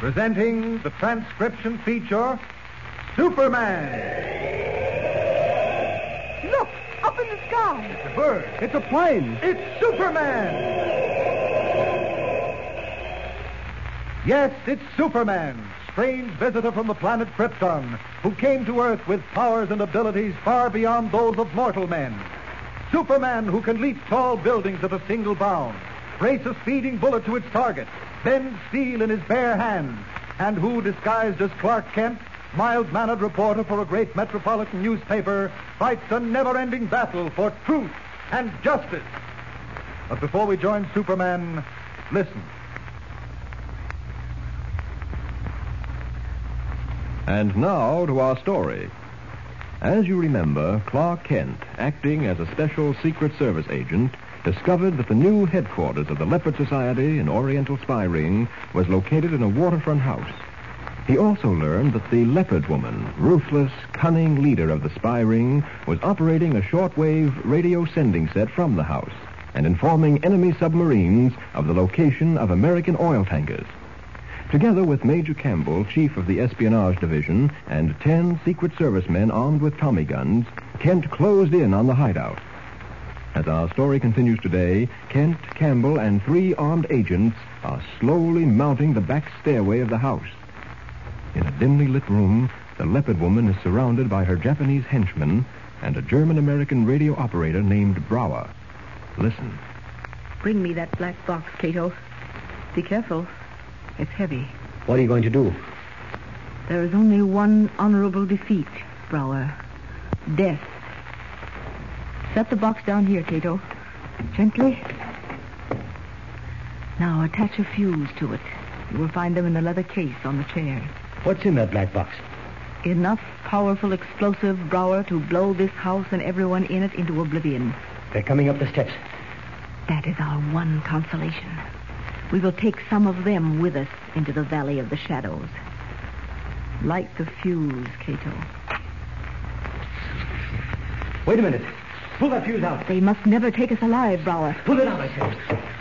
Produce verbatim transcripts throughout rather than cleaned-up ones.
Presenting the transcription feature, Superman. Look, up in the sky. It's a bird. It's a plane. It's Superman. Yes, it's Superman, strange visitor from the planet Krypton, who came to Earth with powers and abilities far beyond those of mortal men. Superman, who can leap tall buildings at a single bound, race a speeding bullet to its target, bend steel in his bare hands, and who, disguised as Clark Kent, mild-mannered reporter for a great metropolitan newspaper, fights a never-ending battle for truth and justice. But before we join Superman, listen. And now to our story. As you remember, Clark Kent, acting as a special Secret Service agent, discovered that the new headquarters of the Leopard Society in Oriental Spy Ring was located in a waterfront house. He also learned that the Leopard Woman, ruthless, cunning leader of the spy ring, was operating a shortwave radio sending set from the house and informing enemy submarines of the location of American oil tankers. Together with Major Campbell, chief of the Espionage Division, and ten Secret Service men armed with Tommy guns, Kent closed in on the hideout. As our story continues today, Kent, Campbell, and three armed agents are slowly mounting the back stairway of the house. In a dimly lit room, the Leopard Woman is surrounded by her Japanese henchmen and a German-American radio operator named Brower. Listen. Bring me that black box, Cato. Be careful. It's heavy. What are you going to do? There is only one honorable defeat, Brower. Death. Set the box down here, Cato. Gently. Now attach a fuse to it. You will find them in the leather case on the chair. What's in that black box? Enough powerful explosive, Brower, to blow this house and everyone in it into oblivion. They're coming up the steps. That is our one consolation. We will take some of them with us into the Valley of the Shadows. Light the fuse, Cato. Wait a minute. Pull that fuse out. They must never take us alive, Brower. Pull it out, I said.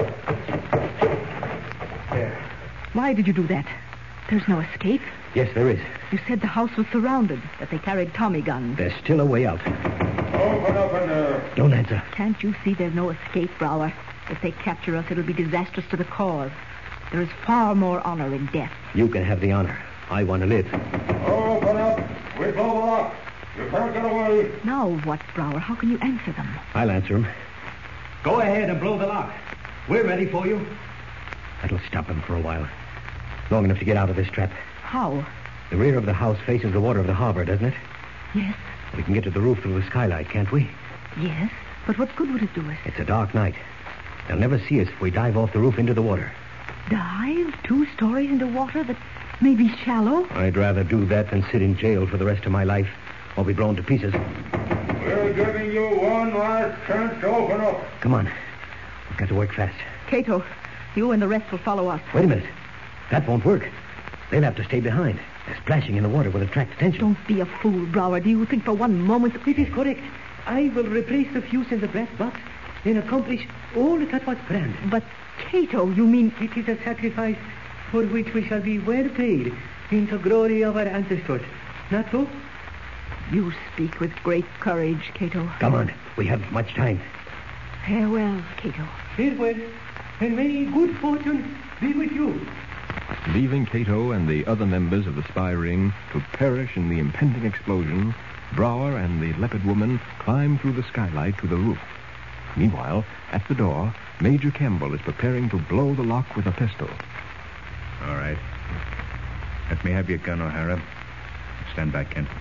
There. Why did you do that? There's no escape. Yes, there is. You said the house was surrounded, that they carried Tommy guns. There's still a way out. Open up in there. Don't answer. Can't you see there's no escape, Brower? If they capture us, it'll be disastrous to the cause. There is far more honor in death. You can have the honor. I want to live. Open up. We blow the lock. You can't get away. Now what, Brower? How can you answer them? I'll answer him. Go ahead and blow the lock. We're ready for you. That'll stop him for a while. Long enough to get out of this trap. How? The rear of the house faces the water of the harbor, doesn't it? Yes. We can get to the roof through the skylight, can't we? Yes. But what good would it do us? It's a dark night. They'll never see us if we dive off the roof into the water. Dive two stories into water that may be shallow? I'd rather do that than sit in jail for the rest of my life or be blown to pieces. We're giving you one last chance to open up. Come on. We've got to work fast. Cato, you and the rest will follow us. Wait a minute. That won't work. They'll have to stay behind. They're splashing in the water will attract attention. Don't be a fool, Brower. Do you think for one moment... It is correct. I will replace the fuse in the brass box and accomplish all that was planned. But, Cato, you mean... It is a sacrifice for which we shall be well paid in the glory of our ancestors. Not so? You speak with great courage, Cato. Come on. We haven't much time. Farewell, Cato. Farewell, and may good fortune be with you. Leaving Cato and the other members of the spy ring to perish in the impending explosion, Brower and the Leopard Woman climb through the skylight to the roof. Meanwhile, at the door, Major Campbell is preparing to blow the lock with a pistol. All right. Let me have your gun, O'Hara. Stand back, Kent.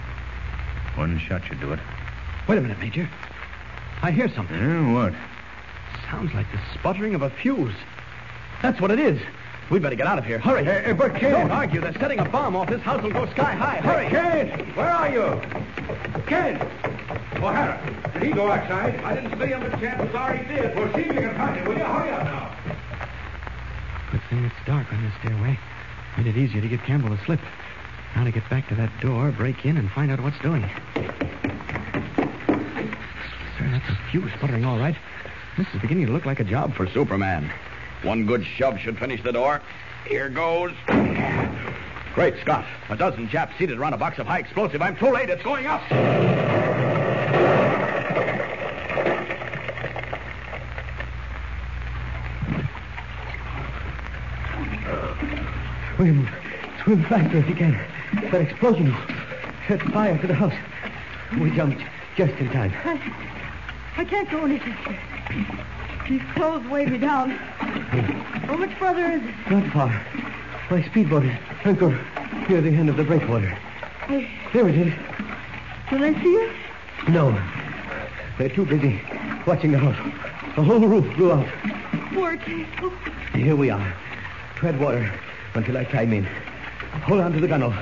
One shot should do it. Wait a minute, Major. I hear something. Yeah, what? Sounds like the sputtering of a fuse. That's what it is. We'd better get out of here. Hurry. Hey, hey, but Kent... Don't argue. They're setting a bomb off. This house will go sky high. Hurry. Kent! Where are you? Kent! O'Hara, did he go outside? I didn't see him, but chances are he did. Well, see if you can find him, will you? Hurry up now. Good thing it's dark on this stairway. Made it easier to get Campbell to slip. Now to get back to that door, break in, and find out what's doing. Sir, that's a fuse sputtering all right. This is beginning to look like a job for Superman. One good shove should finish the door. Here goes. Great Scott. A dozen chaps seated around a box of high explosive. I'm too late. It's going up. Swim. Swim faster if you can. That explosion set fire to the house. We jumped just in time. I, I can't go any faster. These clothes weigh me down. How much further is it? Not far. My speedboat is anchored near the end of the breakwater. I... There it is. Can I see it? No. They're too busy watching the house. The whole roof blew out. Poor Kate. Oh. Here we are. Tread water until I climb in. Hold on to the gunwale.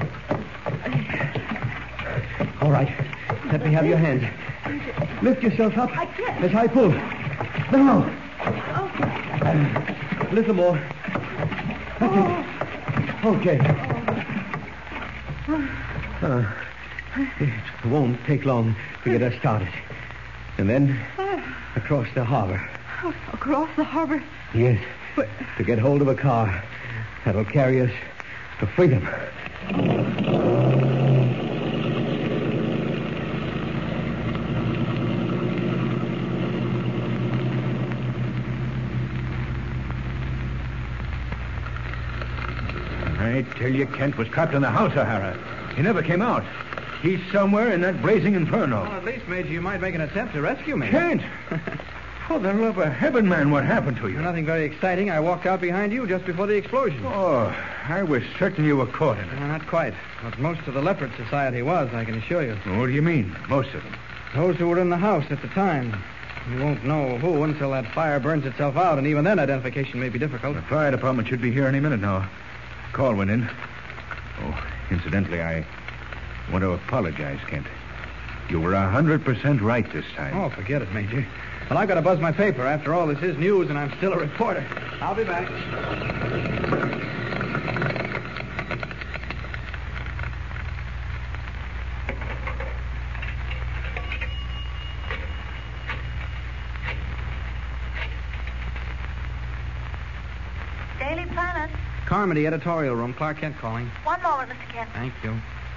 All right. Let me have your hand. Lift yourself up. I can't. As I pull. Now. Oh. A little more. That's Oh. it. Okay. Uh, it won't take long to get us started. And then across the harbor. Across the harbor? Yes. But... To get hold of a car that'll carry us to freedom. I tell you, Kent was trapped in the house, O'Hara. He never came out. He's somewhere in that blazing inferno. Well, at least, Major, you might make an attempt to rescue me. Kent! For the love of heaven, man, what happened to you? Nothing very exciting. I walked out behind you just before the explosion. Oh, I was certain you were caught in it. No, not quite. But most of the Leopard Society was, I can assure you. What do you mean, most of them? Those who were in the house at the time. You won't know who until that fire burns itself out, and even then identification may be difficult. The fire department should be here any minute now. Call went in. Oh, incidentally, I want to apologize, Kent. You were a hundred percent right this time. Oh, forget it, Major. Well, I've got to buzz my paper. After all, this is news, and I'm still a reporter. I'll be back. Daily Planet. Carmody, editorial room. Clark Kent calling. One moment, Mister Kent. Thank you.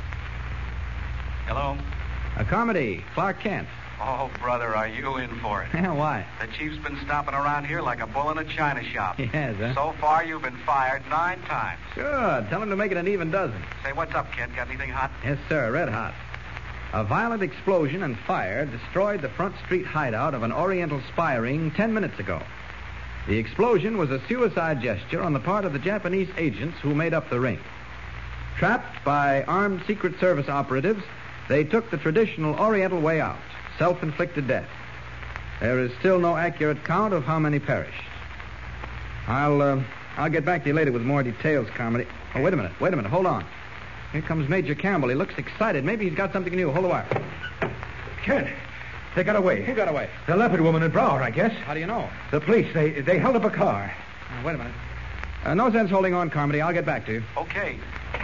Hello? Uh, Carmody, Clark Kent. Oh, brother, are you in for it? Yeah, why? The chief's been stomping around here like a bull in a china shop. He has, huh? So far, you've been fired nine times. Good. Tell him to make it an even dozen. Say, what's up, Kent? Got anything hot? Yes, sir. Red hot. A violent explosion and fire destroyed the Front Street hideout of an Oriental spy ring ten minutes ago. The explosion was a suicide gesture on the part of the Japanese agents who made up the ring. Trapped by armed Secret Service operatives, they took the traditional Oriental way out, self-inflicted death. There is still no accurate count of how many perished. I'll, uh, I'll get back to you later with more details, Carmody. Oh, wait a minute. Wait a minute. Hold on. Here comes Major Campbell. He looks excited. Maybe he's got something new. Hold the wire. Kent, they got away. Who got away? The leopard woman and Brower, I guess. How do you know? The police, they they held up a car. Uh, wait a minute. Uh, no sense holding on, Carmody. I'll get back to you. Okay.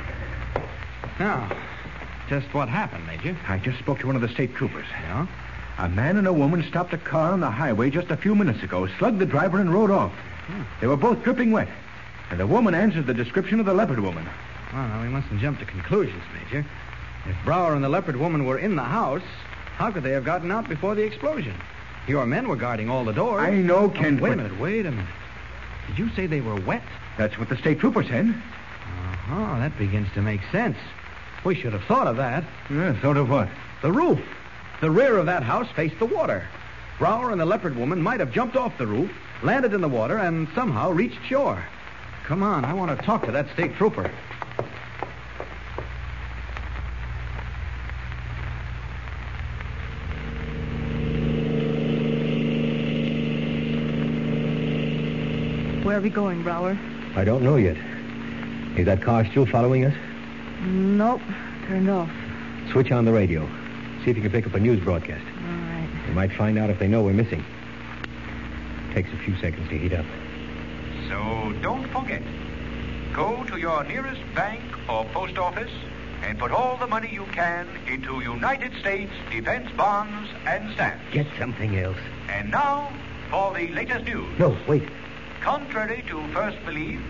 Now, just what happened, Major? I just spoke to one of the state troopers. Yeah? A man and a woman stopped a car on the highway just a few minutes ago, slugged the driver, and rode off. Hmm. They were both dripping wet. And the woman answered the description of the leopard woman. Well, now, we mustn't jump to conclusions, Major. If Brower and the leopard woman were in the house, how could they have gotten out before the explosion? Your men were guarding all the doors. I know, Kent. Oh, wait a but- minute, wait a minute. Did you say they were wet? That's what the state trooper said. Uh-huh, that begins to make sense. We should have thought of that. Yeah, thought of what? The roof. The rear of that house faced the water. Brower and the leopard woman might have jumped off the roof, landed in the water, and somehow reached shore. Come on, I want to talk to that state trooper. Where are we going, Brower? I don't know yet. Is that car still following us? Nope. Turned off. Switch on the radio. See if you can pick up a news broadcast. All right. We might find out if they know we're missing. Takes a few seconds to heat up. So don't forget. Go to your nearest bank or post office and put all the money you can into United States defense bonds and stamps. Get something else. And now for the latest news. No, wait. Contrary to first belief,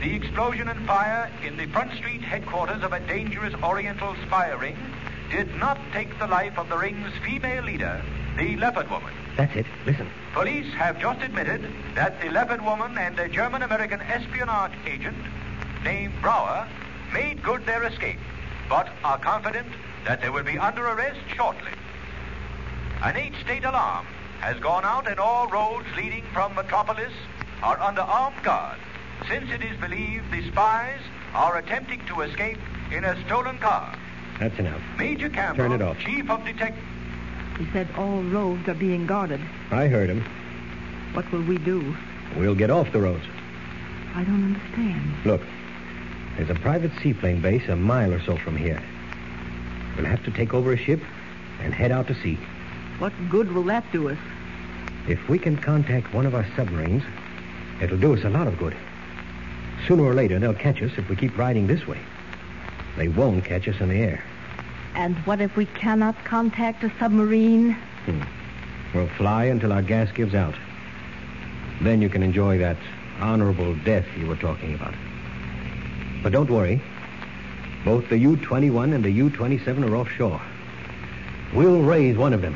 the explosion and fire in the Front Street headquarters of a dangerous Oriental spy ring did not take the life of the ring's female leader, the Leopard Woman. That's it. Listen. Police have just admitted that the Leopard Woman and a German-American espionage agent named Brower made good their escape, but are confident that they will be under arrest shortly. An eight-state alarm has gone out, and all roads leading from Metropolis are under armed guard, since it is believed the spies are attempting to escape in a stolen car. That's enough. Major Campbell, Turn it off. Chief of Detectives. He said all roads are being guarded. I heard him. What will we do? We'll get off the roads. I don't understand. Look, there's a private seaplane base a mile or so from here. We'll have to take over a ship and head out to sea. What good will that do us? If we can contact one of our submarines, it'll do us a lot of good. Sooner or later, they'll catch us if we keep riding this way. They won't catch us in the air. And what if we cannot contact a submarine? Hmm. We'll fly until our gas gives out. Then you can enjoy that honorable death you were talking about. But don't worry. Both the U twenty-one and the U twenty-seven are offshore. We'll raise one of them.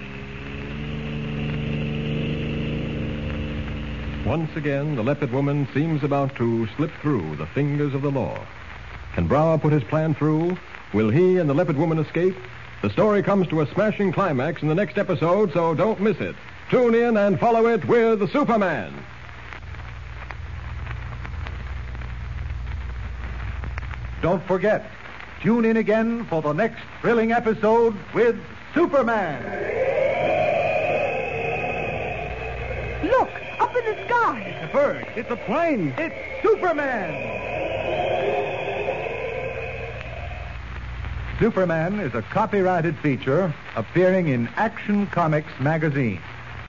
Once again, the Leopard Woman seems about to slip through the fingers of the law. Can Brower put his plan through? Will he and the Leopard Woman escape? The story comes to a smashing climax in the next episode, so don't miss it. Tune in and follow it with the Superman. Don't forget, tune in again for the next thrilling episode with Superman. Look, up in the sky. It's a bird. It's a plane. It's Superman. Superman is a copyrighted feature appearing in Action Comics magazine.